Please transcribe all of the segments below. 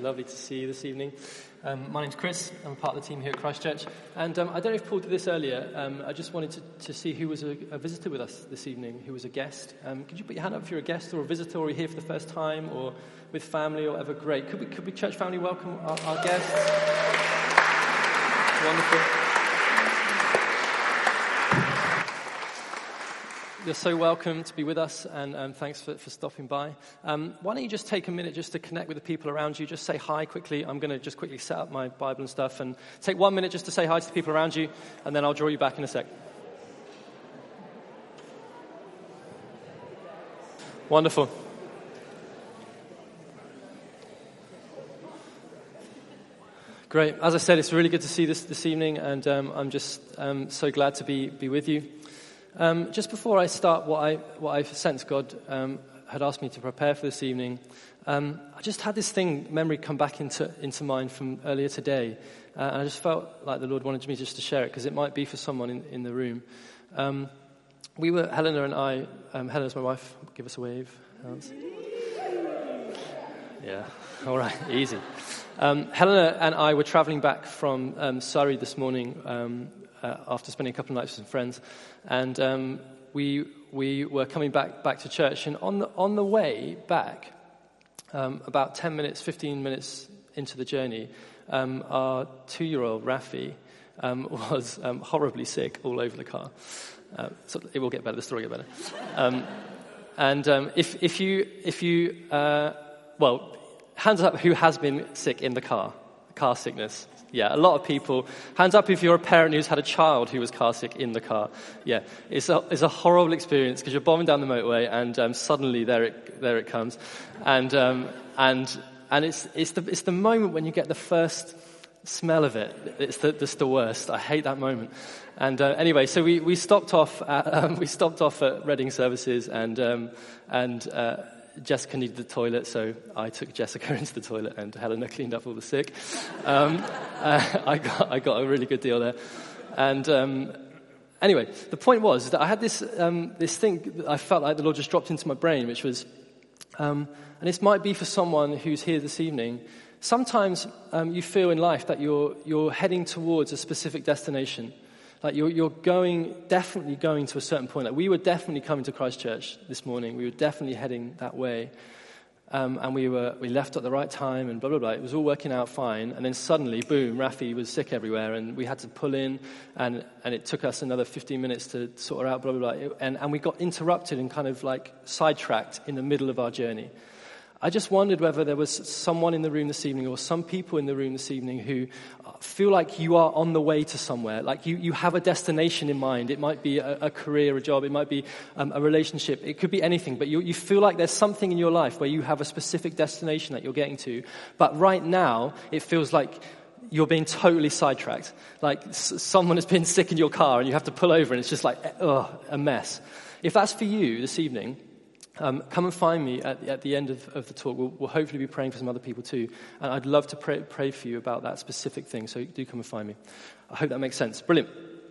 Lovely to see you this evening. My name's Chris. I'm part of the team here at Christchurch. And I don't know if Paul did this earlier. I just wanted to see who was a visitor with us this evening, who was a guest. Could you put your hand up if you're a guest or a visitor, or you're here for the first time, or with family or whatever? Great. Could we church family welcome our guests? Wonderful. You're so welcome to be with us, and thanks for stopping by. Why don't you just take a minute just to connect with the people around you? Just say hi quickly. I'm going to just quickly set up my Bible and stuff, and take 1 minute just to say hi to the people around you, and then I'll draw you back in a sec. Wonderful. Great. As I said, it's really good to see you this evening, and I'm just so glad to be with you. Just before I start what I sensed God had asked me to prepare for this evening, I just had this memory come back into mind from earlier today, and I just felt like the Lord wanted me just to share it because it might be for someone in the room. Helena and I, Helena's my wife, give us a wave, Hans. Yeah, all right, easy. Helena and I were travelling back from Surrey this morning after spending a couple of nights with some friends, and we were coming back to church, and on the way back, about 15 minutes into the journey, our 2-year-old Rafi was horribly sick all over the car. So it will get better. The story will get better. And if you hands up who has been sick in the car sickness. Yeah, a lot of people. Hands up if you're a parent who's had a child who was car sick in the car. Yeah, it's a horrible experience because you're bombing down the motorway and suddenly there it comes, and it's the moment when you get the first smell of it. It's the worst. I hate that moment. And anyway, so we stopped off at Reading Services, and Jessica needed the toilet, so I took Jessica into the toilet, and Helena cleaned up all the sick. I got a really good deal there. And anyway, the point was that I had this thing that I felt like the Lord just dropped into my brain, which was, and this might be for someone who's here this evening. Sometimes you feel in life that you're heading towards a specific destination. Like you're definitely going to a certain point. Like we were definitely coming to Christchurch this morning. We were definitely heading that way, and we left at the right time, and blah blah blah. It was all working out fine, and then suddenly, boom! Rafi was sick everywhere, and we had to pull in, and it took us another 15 minutes to sort her out, blah blah blah. And we got interrupted and kind of like sidetracked in the middle of our journey. I just wondered whether there was someone in the room this evening, or some people in the room this evening, who feel like you are on the way to somewhere, like you have a destination in mind. It might be a career, a job, it might be a relationship, it could be anything, but you feel like there's something in your life where you have a specific destination that you're getting to, but right now it feels like you're being totally sidetracked. Like someone has been sick in your car and you have to pull over and it's just like, a mess. If that's for you this evening, come and find me at the end of the talk. We'll hopefully be praying for some other people too. And I'd love to pray for you about that specific thing. So do come and find me. I hope that makes sense. Brilliant.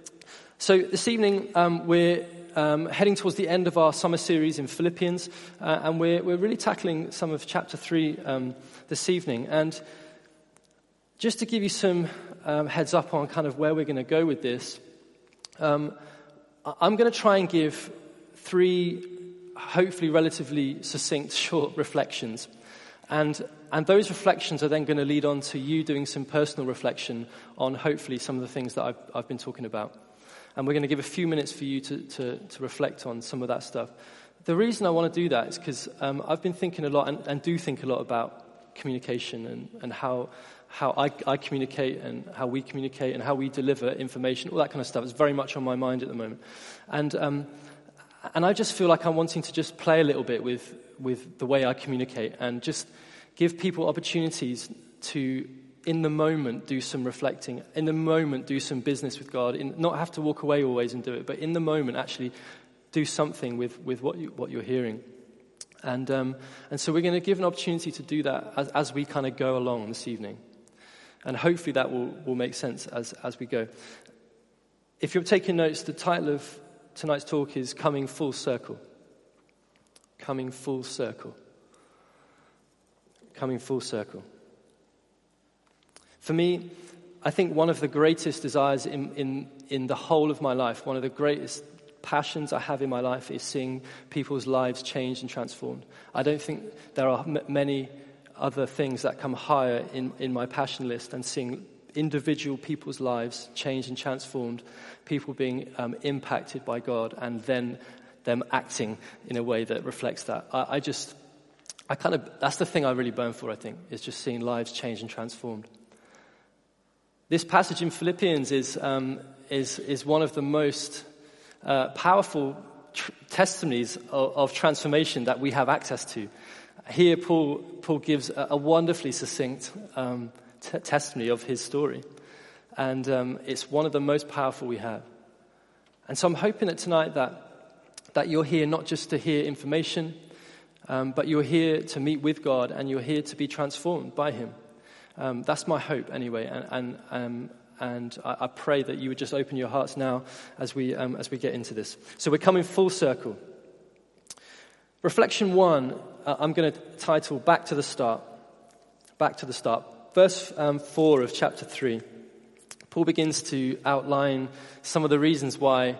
So this evening, we're heading towards the end of our summer series in Philippians. And we're really tackling some of chapter 3 this evening. And just to give you some heads up on kind of where we're going to go with this, I'm going to try and give 3 hopefully relatively succinct, short reflections. And those reflections are then going to lead on to you doing some personal reflection on hopefully some of the things that I've been talking about. And we're going to give a few minutes for you to reflect on some of that stuff. The reason I want to do that is because I've been thinking a lot and do think a lot about communication and how I communicate and how we communicate and how we deliver information, all that kind of stuff. It's very much on my mind at the moment. And I just feel like I'm wanting to just play a little bit with the way I communicate and just give people opportunities to, in the moment, do some reflecting, in the moment, do some business with God, not have to walk away always and do it, but in the moment, actually do something with what you're hearing. And so we're going to give an opportunity to do that as we kind of go along this evening. And hopefully that will make sense as we go. If you're taking notes, the title of tonight's talk is Coming Full Circle. Coming Full Circle. Coming Full Circle. For me, I think one of the greatest desires in the whole of my life, one of the greatest passions I have in my life is seeing people's lives changed and transformed. I don't think there are many other things that come higher in my passion list than seeing individual people's lives changed and transformed, people being impacted by God, and then them acting in a way that reflects that. That's the thing I really burn for, I think, is just seeing lives changed and transformed. This passage in Philippians is one of the most powerful testimonies of transformation that we have access to. Here, Paul gives a wonderfully succinct testimony of his story, and it's one of the most powerful we have. And so I'm hoping that tonight that you're here not just to hear information, but you're here to meet with God, and you're here to be transformed by Him. That's my hope, anyway, and I pray that you would just open your hearts now as we get into this. So we're coming full circle. Reflection 1, I'm going to title Back to the Start. Back to the Start. Verse 4 of chapter 3. Paul begins to outline some of the reasons why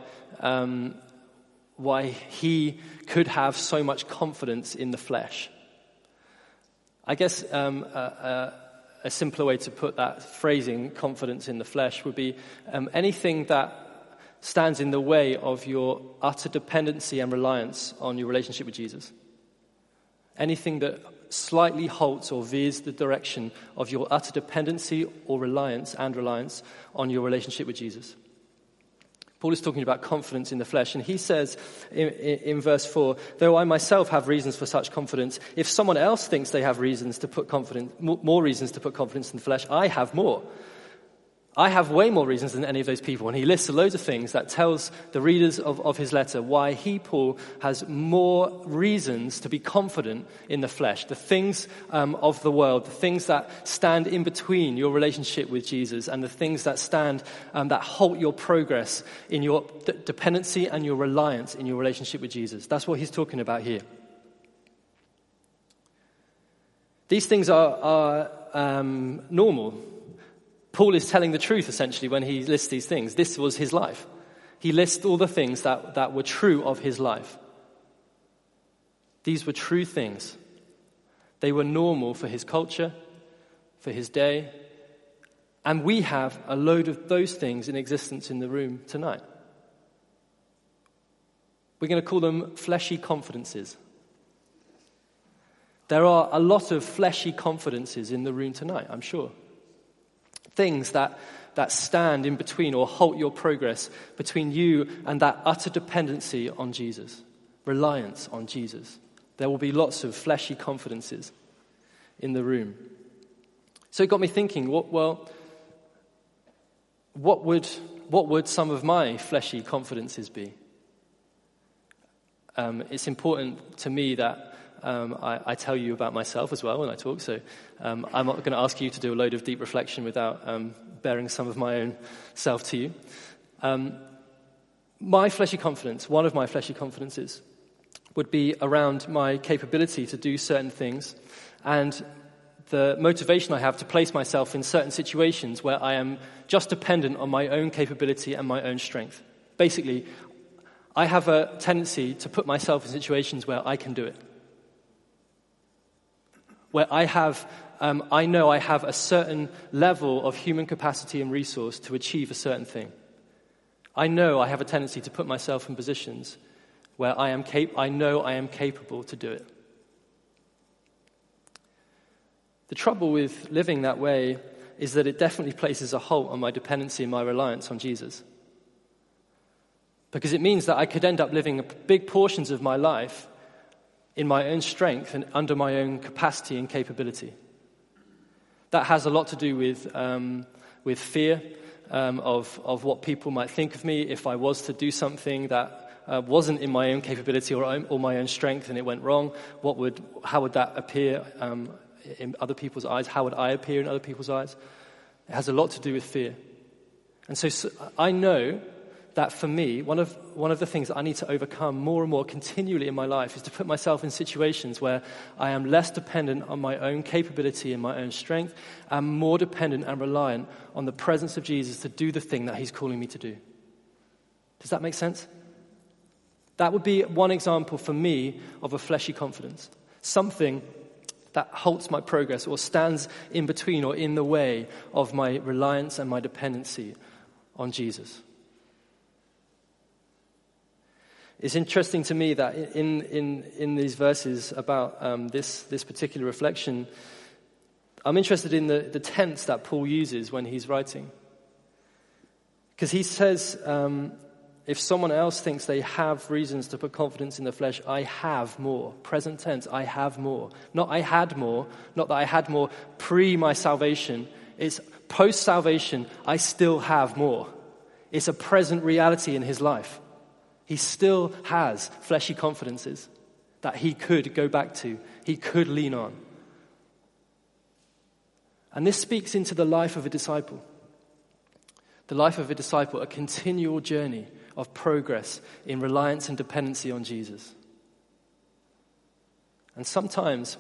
he could have so much confidence in the flesh. I guess a simpler way to put that phrasing, confidence in the flesh, would be anything that stands in the way of your utter dependency and reliance on your relationship with Jesus. Anything that slightly halts or veers the direction of your utter dependency or reliance on your relationship with Jesus. Paul is talking about confidence in the flesh, and he says in verse 4, though I myself have reasons for such confidence, if someone else thinks they have reasons to put more reasons to put confidence in the flesh, I have more. I have way more reasons than any of those people. And he lists loads of things that tells the readers of his letter why he, Paul, has more reasons to be confident in the flesh. The things of the world, the things that stand in between your relationship with Jesus, and the things that stand, that halt your progress in your dependency and your reliance in your relationship with Jesus. That's what he's talking about here. These things are normal. Paul is telling the truth, essentially, when he lists these things. This was his life. He lists all the things that were true of his life. These were true things. They were normal for his culture, for his day, and we have a load of those things in existence in the room tonight. We're going to call them fleshy confidences. There are a lot of fleshy confidences in the room tonight, I'm sure. Things that stand in between or halt your progress between you and that utter dependency on Jesus, reliance on Jesus. There will be lots of fleshy confidences in the room. So it got me thinking, what would some of my fleshy confidences be? It's important to me that I tell you about myself as well when I talk, so I'm not going to ask you to do a load of deep reflection without bearing some of my own self to you. My fleshy confidence, one of my fleshy confidences, would be around my capability to do certain things and the motivation I have to place myself in certain situations where I am just dependent on my own capability and my own strength. Basically, I have a tendency to put myself in situations where I can do it. Where I know I have a certain level of human capacity and resource to achieve a certain thing. I know I have a tendency to put myself in positions where I know I am capable to do it. The trouble with living that way is that it definitely places a halt on my dependency and my reliance on Jesus. Because it means that I could end up living big portions of my life in my own strength and under my own capacity and capability. That has a lot to do with fear of what people might think of me if I was to do something that wasn't in my own capability or my own strength and it went wrong. How would that appear in other people's eyes? How would I appear in other people's eyes? It has a lot to do with fear. And so I know that for me, one of the things that I need to overcome more and more continually in my life is to put myself in situations where I am less dependent on my own capability and my own strength, and more dependent and reliant on the presence of Jesus to do the thing that he's calling me to do. Does that make sense? That would be one example for me of a fleshy confidence. Something that halts my progress or stands in between or in the way of my reliance and my dependency on Jesus. It's interesting to me that in these verses about this particular reflection, I'm interested in the tense that Paul uses when he's writing. Because he says, if someone else thinks they have reasons to put confidence in the flesh, I have more. Present tense, I have more. Not I had more, not that I had more pre my salvation. It's post-salvation, I still have more. It's a present reality in his life. He still has fleshy confidences that he could go back to, he could lean on. And this speaks into the life of a disciple. The life of a disciple, a continual journey of progress in reliance and dependency on Jesus. And sometimes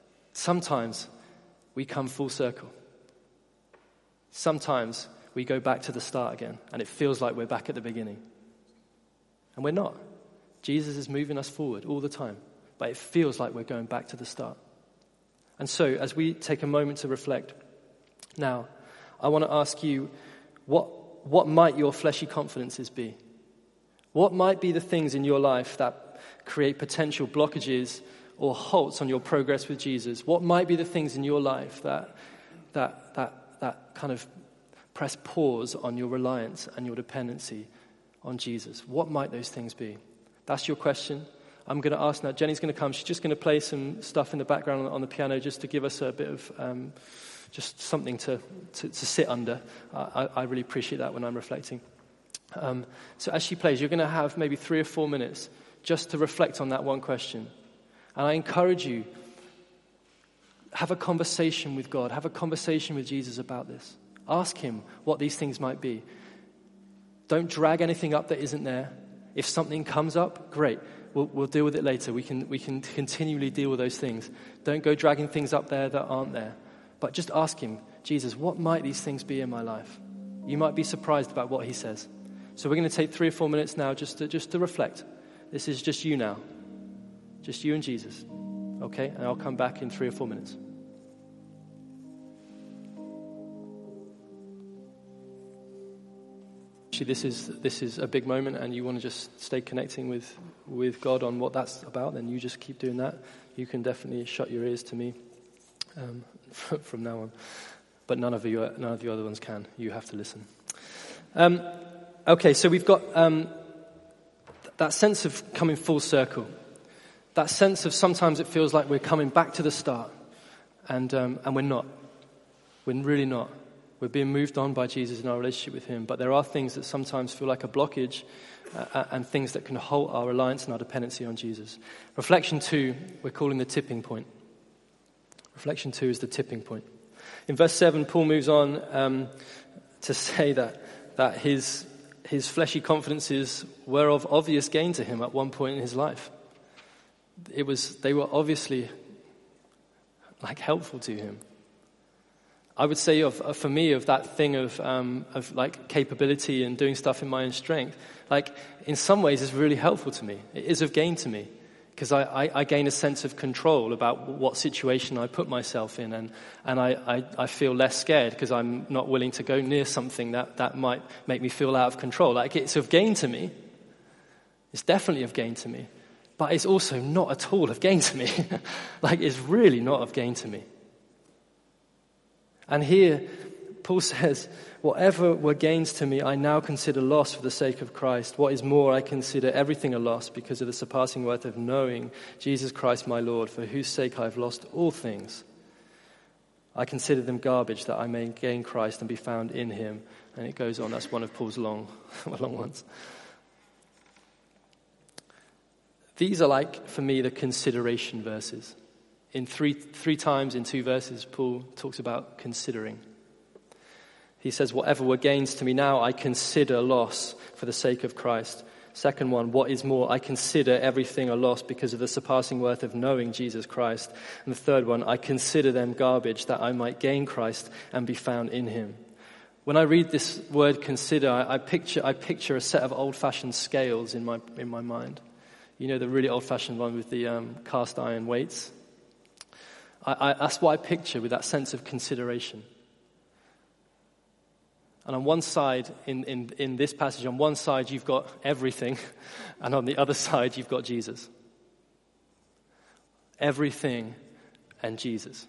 we come full circle. Sometimes we go back to the start again, and it feels like we're back at the beginning. And we're not. Jesus is moving us forward all the time, but it feels like we're going back to the start. And so, as we take a moment to reflect, now, I want to ask you, what might your fleshy confidences be? What might be the things in your life that create potential blockages or halts on your progress with Jesus? What might be the things in your life that kind of press pause on your reliance and your dependency on Jesus? What might those things be? That's your question. I'm going to ask now. Jenny's going to come. She's just going to play some stuff in the background on the piano just to give us a bit of just something to sit under. I really appreciate that when I'm reflecting. So as she plays, you're going to have maybe 3 or 4 minutes just to reflect on that one question. And I encourage you, have a conversation with God. Have a conversation with Jesus about this. Ask him what these things might be. Don't drag anything up that isn't there. If something comes up, great. We'll deal with it later. We can continually deal with those things. Don't go dragging things up there that aren't there. But just ask him, Jesus, what might these things be in my life? You might be surprised about what he says. So we're going to take 3 or 4 minutes now just to reflect. This is just you now. Just you and Jesus. Okay? And I'll come back in 3 or 4 minutes. Actually, this is a big moment, and you want to just stay connecting with God on what that's about, then you just keep doing that. You can definitely shut your ears to me from now on. But none of you other ones can. You have to listen. Okay, so we've got that sense of coming full circle. That sense of sometimes it feels like we're coming back to the start. And we're not. We're really not. We're being moved on by Jesus in our relationship with him. But there are things that sometimes feel like a blockage and things that can halt our reliance and our dependency on Jesus. Reflection 2, we're calling the tipping point. Reflection 2 is the tipping point. In verse 7, Paul moves on to say that his fleshy confidences were of obvious gain to him at one point in his life. They were obviously like helpful to him. I would say for me of that thing of like capability and doing stuff in my own strength, like in some ways it's really helpful to me. It is of gain to me because I gain a sense of control about what situation I put myself in, and I feel less scared because I'm not willing to go near something that might make me feel out of control. Like it's of gain to me. It's definitely of gain to me, but it's also not at all of gain to me. Like it's really not of gain to me. And here, Paul says, whatever were gains to me, I now consider loss for the sake of Christ. What is more, I consider everything a loss because of the surpassing worth of knowing Jesus Christ my Lord, for whose sake I have lost all things. I consider them garbage that I may gain Christ and be found in him. And it goes on. That's one of Paul's long ones. These are like, for me, the consideration verses. In three times in 2 verses, Paul talks about considering. He says, whatever were gains to me now, I consider loss for the sake of Christ. Second one, what is more, I consider everything a loss because of the surpassing worth of knowing Jesus Christ. And the third one, I consider them garbage that I might gain Christ and be found in him. When I read this word consider, I picture a set of old-fashioned scales in my mind. You know, the really old-fashioned one with the cast iron weights. That's what I picture with that sense of consideration. And on one side, in this passage, on one side you've got everything, and on the other side you've got Jesus. Everything and Jesus.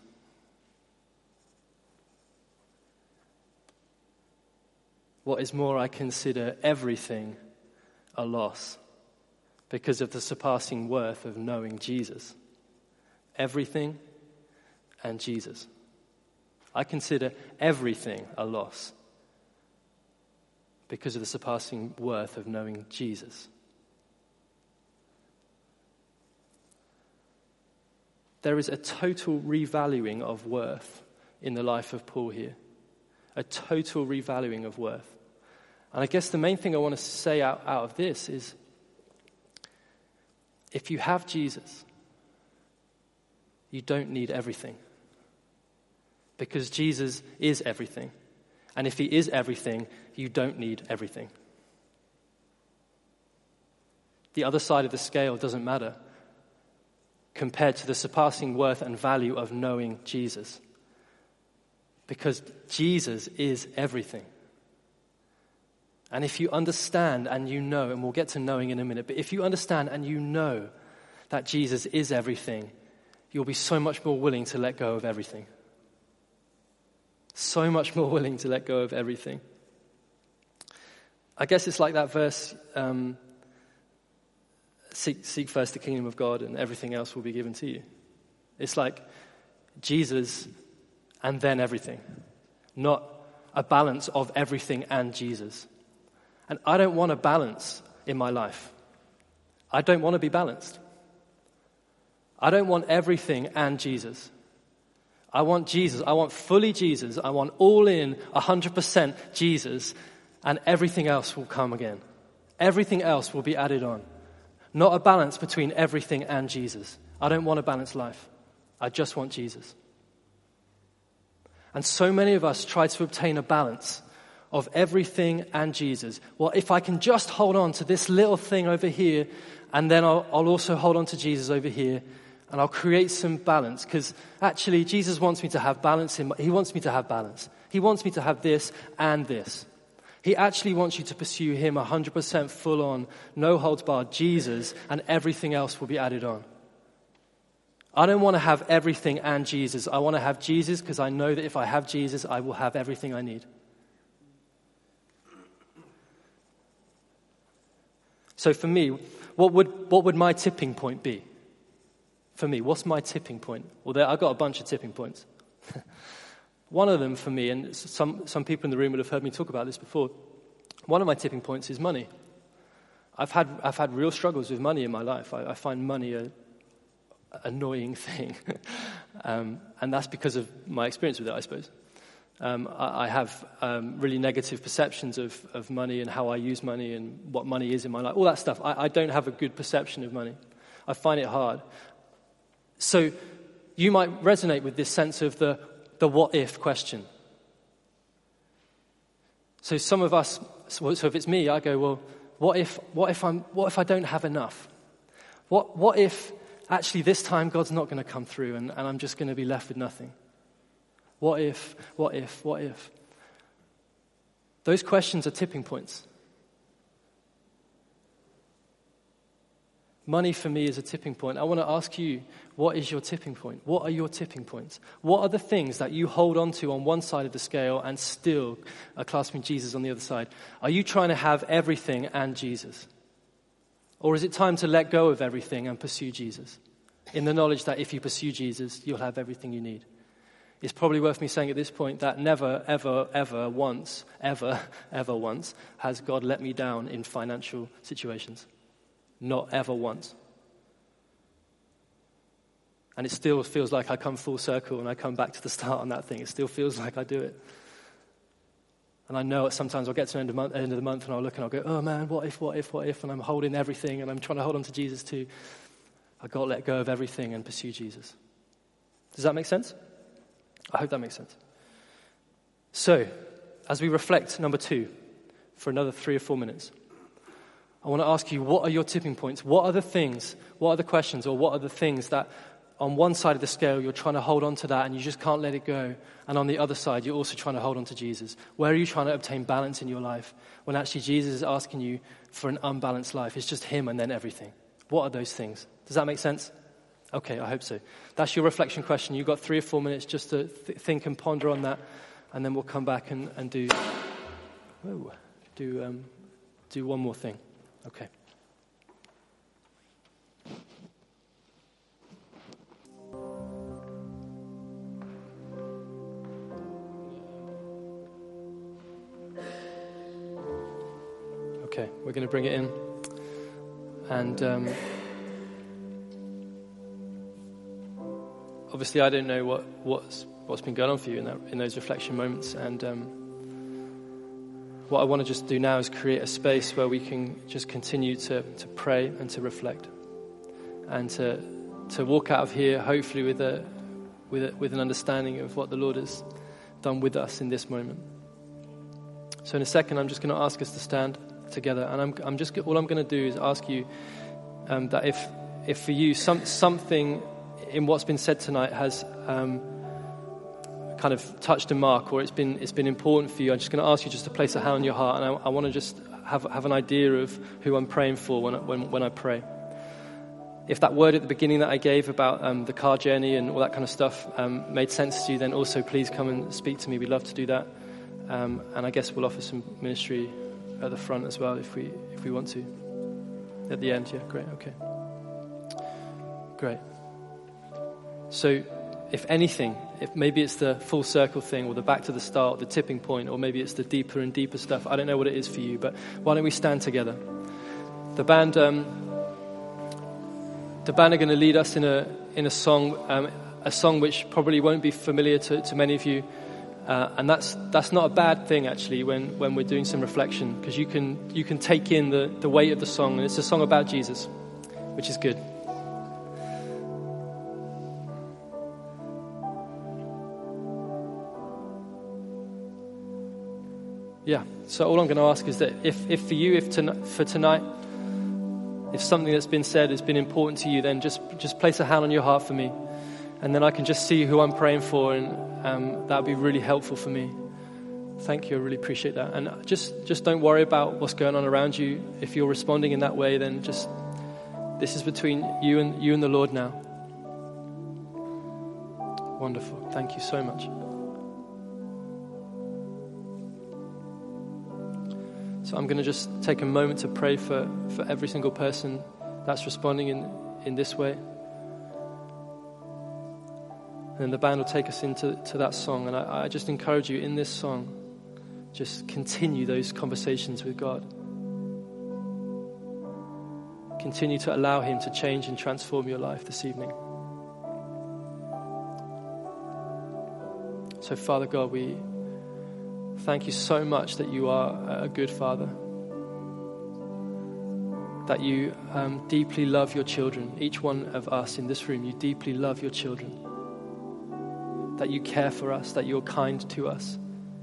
What is more, I consider everything a loss because of the surpassing worth of knowing Jesus. Everything and Jesus. I consider everything a loss because of the surpassing worth of knowing Jesus. There is a total revaluing of worth in the life of Paul here. A total revaluing of worth. And I guess the main thing I want to say out of this is, if you have Jesus, you don't need everything. Because Jesus is everything. And if he is everything, you don't need everything. The other side of the scale doesn't matter compared to the surpassing worth and value of knowing Jesus. Because Jesus is everything. And if you understand and you know, and we'll get to knowing in a minute, but if you understand and you know that Jesus is everything, you'll be so much more willing to let go of everything. So much more willing to let go of everything. I guess it's like that verse, seek first the kingdom of God and everything else will be given to you. It's like Jesus and then everything, not a balance of everything and Jesus. And I don't want a balance in my life. I don't want to be balanced. I don't want everything and Jesus. I want Jesus. I want fully Jesus. I want all in, 100% Jesus, and everything else will come again. Everything else will be added on. Not a balance between everything and Jesus. I don't want a balanced life. I just want Jesus. And so many of us try to obtain a balance of everything and Jesus. Well, if I can just hold on to this little thing over here, and then I'll also hold on to Jesus over here, and I'll create some balance. Because actually, Jesus wants me to have balance. He wants me to have balance. He wants me to have this and this. He actually wants you to pursue him 100% full on, no holds barred, Jesus, and everything else will be added on. I don't want to have everything and Jesus. I want to have Jesus because I know that if I have Jesus, I will have everything I need. So for me, what would my tipping point be? For me, what's my tipping point? Well, I've got a bunch of tipping points. One of them for me, and some people in the room would have heard me talk about this before, one of my tipping points is money. I've had real struggles with money in my life. I find money an annoying thing. And that's because of my experience with it, I suppose. I have really negative perceptions of money and how I use money and what money is in my life. All that stuff. I don't have a good perception of money. I find it hard. So you might resonate with this sense of the what if question. So some of us, so if it's me, I go, well, what if I don't have enough? What if actually this time God's not going to come through and I'm just going to be left with nothing? What if? Those questions are tipping points. Money for me is a tipping point. I want to ask you, what is your tipping point? What are your tipping points? What are the things that you hold on to on one side of the scale and still are clasping Jesus on the other side? Are you trying to have everything and Jesus? Or is it time to let go of everything and pursue Jesus? In the knowledge that if you pursue Jesus, you'll have everything you need. It's probably worth me saying at this point that never, ever once has God let me down in financial situations. Not ever once. And it still feels like I come full circle and I come back to the start on that thing. It still feels like I do it. And I know sometimes I'll get to the end of the month and I'll look and I'll go, oh man, what if? And I'm holding everything and I'm trying to hold on to Jesus too. I've got to let go of everything and pursue Jesus. Does that make sense? I hope that makes sense. So, as we reflect, number 2, for another 3 or 4 minutes, I want to ask you, what are your tipping points? What are the things, what are the questions, or what are the things that on one side of the scale you're trying to hold on to that and you just can't let it go, and on the other side you're also trying to hold on to Jesus? Where are you trying to obtain balance in your life when actually Jesus is asking you for an unbalanced life? It's just him and then everything. What are those things? Does that make sense? Okay, I hope so. That's your reflection question. You've got 3 or 4 minutes just to think and ponder on that, and then we'll come back and do one more thing. Okay. Okay, we're going to bring it in. And obviously I don't know what's been going on for you in those reflection moments. And what I want to just do now is create a space where we can just continue to pray and to reflect. And to walk out of here hopefully with an understanding of what the Lord has done with us in this moment. So in a second I'm just going to ask us to stand together, and all I'm going to do is ask you that if for you something in what's been said tonight has kind of touched a mark, or it's been important for you, I'm just going to ask you just to place a hand on your heart, and I want to just have an idea of who I'm praying for when I pray. If that word at the beginning that I gave about the car journey and all that kind of stuff made sense to you, then also please come and speak to me. We'd love to do that, and I guess we'll offer some ministry at the front as well if we want to. At the end, yeah, great, okay. Great. So, if anything, if maybe it's the full circle thing, or the back to the start, the tipping point, or maybe it's the deeper and deeper stuff. I don't know what it is for you, but why don't we stand together? The band are going to lead us in a song which probably won't be familiar to many of you. And that's not a bad thing actually when we're doing some reflection, because you can take in the weight of the song, and it's a song about Jesus, which is good. Yeah. So all I'm going to ask is that if for you, for tonight, if something that's been said has been important to you, then just place a hand on your heart for me. And then I can just see who I'm praying for, and that would be really helpful for me. Thank you, I really appreciate that. And just don't worry about what's going on around you. If you're responding in that way, then this is between you and the Lord now. Wonderful. Thank you so much. So I'm going to just take a moment to pray for every single person that's responding in this way. And then the band will take us into that song. And I just encourage you in this song, just continue those conversations with God. Continue to allow him to change and transform your life this evening. So Father God, we thank you so much that you are a good Father. That you deeply love your children. Each one of us in this room, you deeply love your children. That you care for us, that you're kind to us.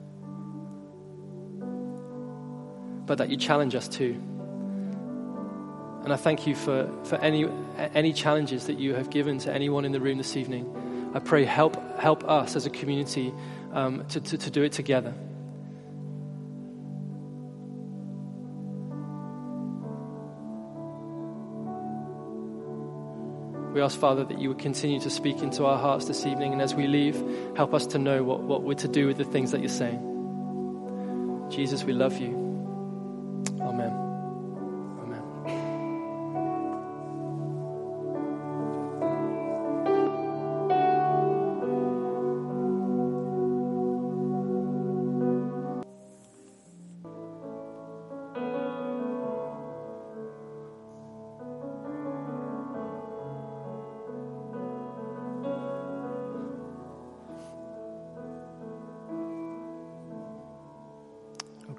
But that you challenge us too. And I thank you for any challenges that you have given to anyone in the room this evening. I pray help us as a community to do it together. We ask, Father, that you would continue to speak into our hearts this evening, and as we leave, help us to know what we're to do with the things that you're saying. Jesus, we love you. Amen. Amen.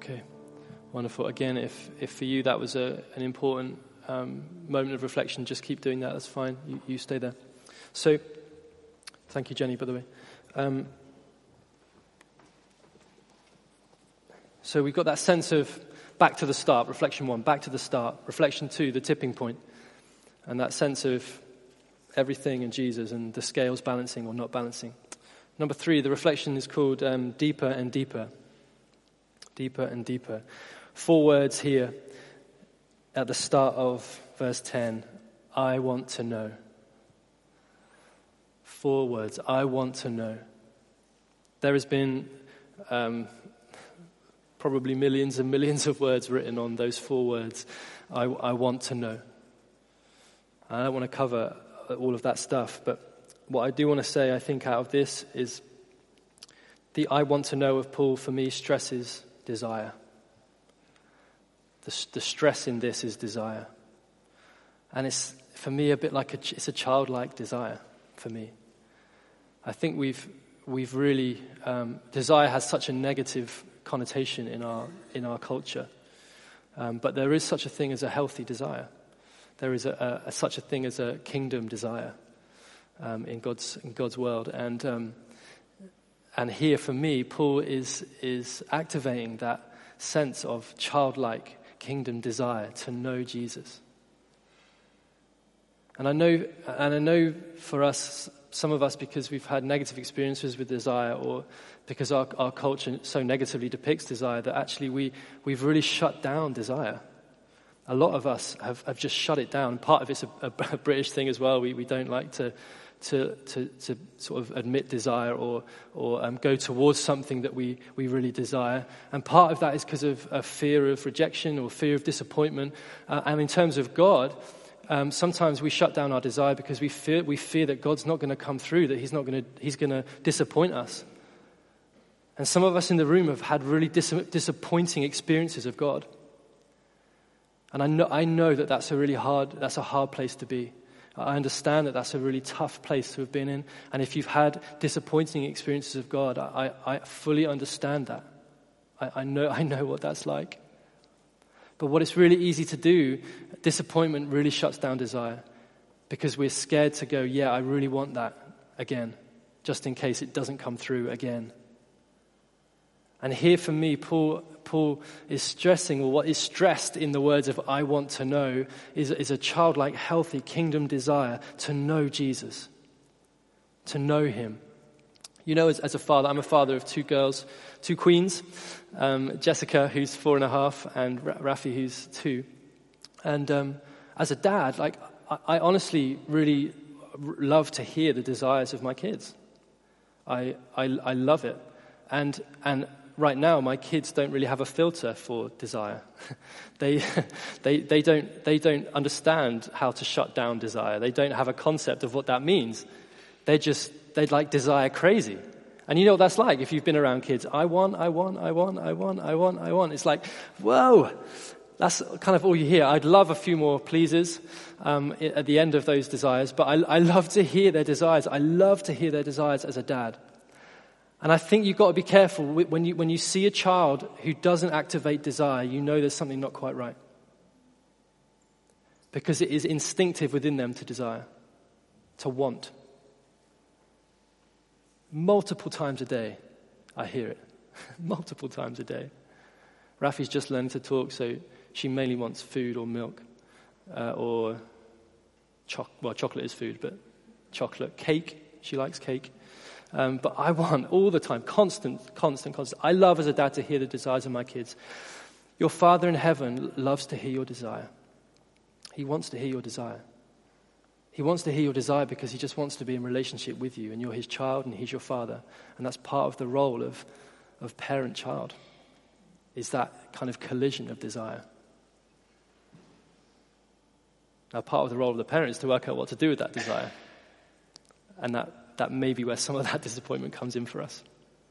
Okay, wonderful. Again, if for you that was an important moment of reflection, just keep doing that. That's fine. You stay there. So, thank you, Jenny, by the way. So we've got that sense of back to the start, reflection 1, back to the start. Reflection 2, the tipping point. And that sense of everything in Jesus and the scales balancing or not balancing. Number 3, the reflection is called deeper and deeper. Deeper and deeper. 4 words here at the start of verse 10. I want to know. 4 words. I want to know. There has been probably millions and millions of words written on those 4 words. I want to know. I don't want to cover all of that stuff, but what I do want to say, I think, out of this is the I want to know of Paul, for me, stresses desire. The stress in this is desire. And it's, for me, a bit like it's a childlike desire for me. I think we've really, desire has such a negative connotation in our culture. But there is such a thing as a healthy desire. There is such a thing as a kingdom desire in God's world. And here for me, Paul is activating that sense of childlike kingdom desire to know Jesus. And I know for us, some of us, because we've had negative experiences with desire, or because our culture so negatively depicts desire, that actually we've really shut down desire. A lot of us have just shut it down. Part of it's a British thing as well. We don't like to sort of admit desire or go towards something that we really desire. And part of that is because of a fear of rejection or fear of disappointment. And in terms of God, sometimes we shut down our desire because we fear that God's not going to come through, that He's going to disappoint us. And some of us in the room have had really disappointing experiences of God. And I know that that's a hard place to be. I understand that that's a really tough place to have been in. And if you've had disappointing experiences of God, I fully understand that. I know what that's like. But what it's really easy to do, disappointment really shuts down desire. Because we're scared to go, yeah, I really want that again, just in case it doesn't come through again. And here for me, Paul is stressing, or what is stressed in the words of I want to know, is a childlike, healthy kingdom desire to know Jesus, to know Him. You know, as a father, I'm a father of 2 girls, 2 queens, Jessica, who's 4.5, and Rafi, who's 2. And as a dad, I honestly really love to hear the desires of my kids. I love it. And right now, my kids don't really have a filter for desire. They don't understand how to shut down desire. They don't have a concept of what that means. They like desire crazy. And you know what that's like if you've been around kids. I want. It's like, whoa, that's kind of all you hear. I'd love a few more pleasers at the end of those desires, but I love to hear their desires. I love to hear their desires as a dad. And I think you've got to be careful when you see a child who doesn't activate desire, you know there's something not quite right. Because it is instinctive within them to desire, to want. Multiple times a day, I hear it. Multiple times a day. Rafi's just learning to talk, so she mainly wants food or milk, or chocolate is food, but chocolate. Cake, she likes cake. But I want all the time, constant. I love as a dad to hear the desires of my kids. Your Father in heaven loves to hear your desire. He wants to hear your desire. He wants to hear your desire because He just wants to be in relationship with you, and you're His child and He's your Father. And that's part of the role of parent-child, is that kind of collision of desire. Now, part of the role of the parent is to work out what to do with that desire. And that may be where some of that disappointment comes in for us.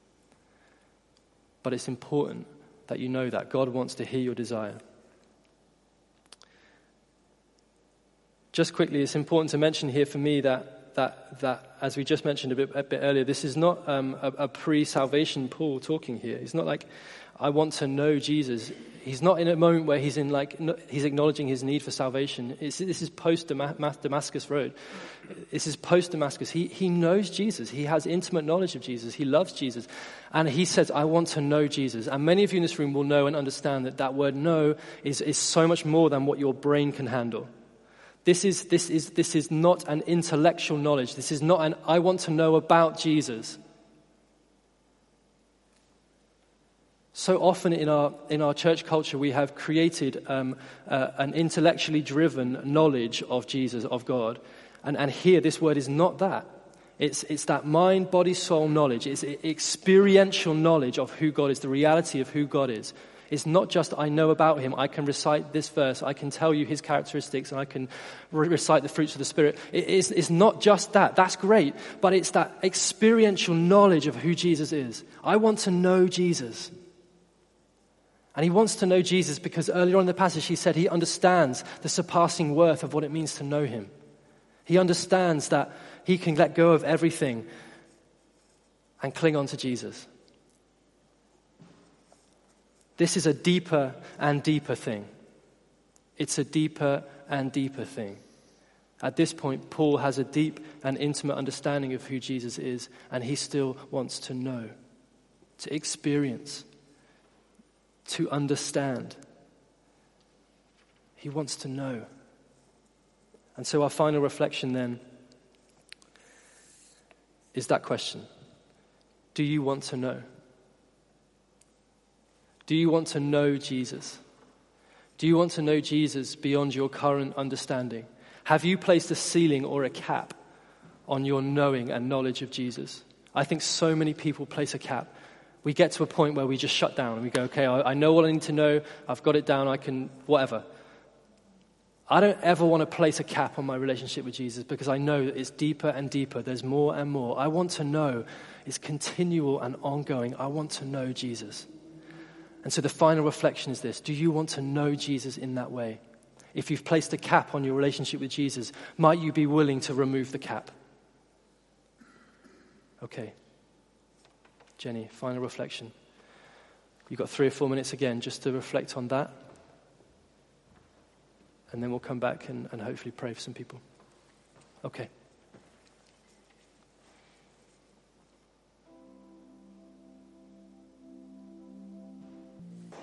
But it's important that you know that God wants to hear your desire. Just quickly, it's important to mention here for me that that as we just mentioned a bit earlier, this is not a pre-salvation Paul talking here. He's not like, I want to know Jesus. He's not in a moment where he's he's acknowledging his need for salvation. This is post Damascus Road. This is post Damascus. He knows Jesus. He has intimate knowledge of Jesus. He loves Jesus, and he says, "I want to know Jesus." And many of you in this room will know and understand that word "know" is so much more than what your brain can handle. This is not an intellectual knowledge. This is not an "I want to know about Jesus." So often in our church culture, we have created an intellectually driven knowledge of Jesus, of God. And here, this word is not that. It's that mind, body, soul knowledge. It's experiential knowledge of who God is, the reality of who God is. It's not just, I know about him, I can recite this verse, I can tell you his characteristics, and I can recite the fruits of the Spirit. It's not just that. That's great. But it's that experiential knowledge of who Jesus is. I want to know Jesus. And he wants to know Jesus because earlier on in the passage he said he understands the surpassing worth of what it means to know him. He understands that he can let go of everything and cling on to Jesus. This is a deeper and deeper thing. It's a deeper and deeper thing. At this point, Paul has a deep and intimate understanding of who Jesus is, and he still wants to know, to experience, to understand. He wants to know. And so our final reflection then is that question. Do you want to know? Do you want to know Jesus? Do you want to know Jesus beyond your current understanding? Have you placed a ceiling or a cap on your knowing and knowledge of Jesus? I think so many people place a cap. We get to a point where we just shut down and we go, okay, I know what I need to know. I've got it down. I can, whatever. I don't ever want to place a cap on my relationship with Jesus because I know that it's deeper and deeper. There's more and more. I want to know. It's continual and ongoing. I want to know Jesus. And so the final reflection is this. Do you want to know Jesus in that way? If you've placed a cap on your relationship with Jesus, might you be willing to remove the cap? Okay. Jenny, final reflection. You've got 3 or 4 minutes again just to reflect on that. And then we'll come back and hopefully pray for some people. Okay.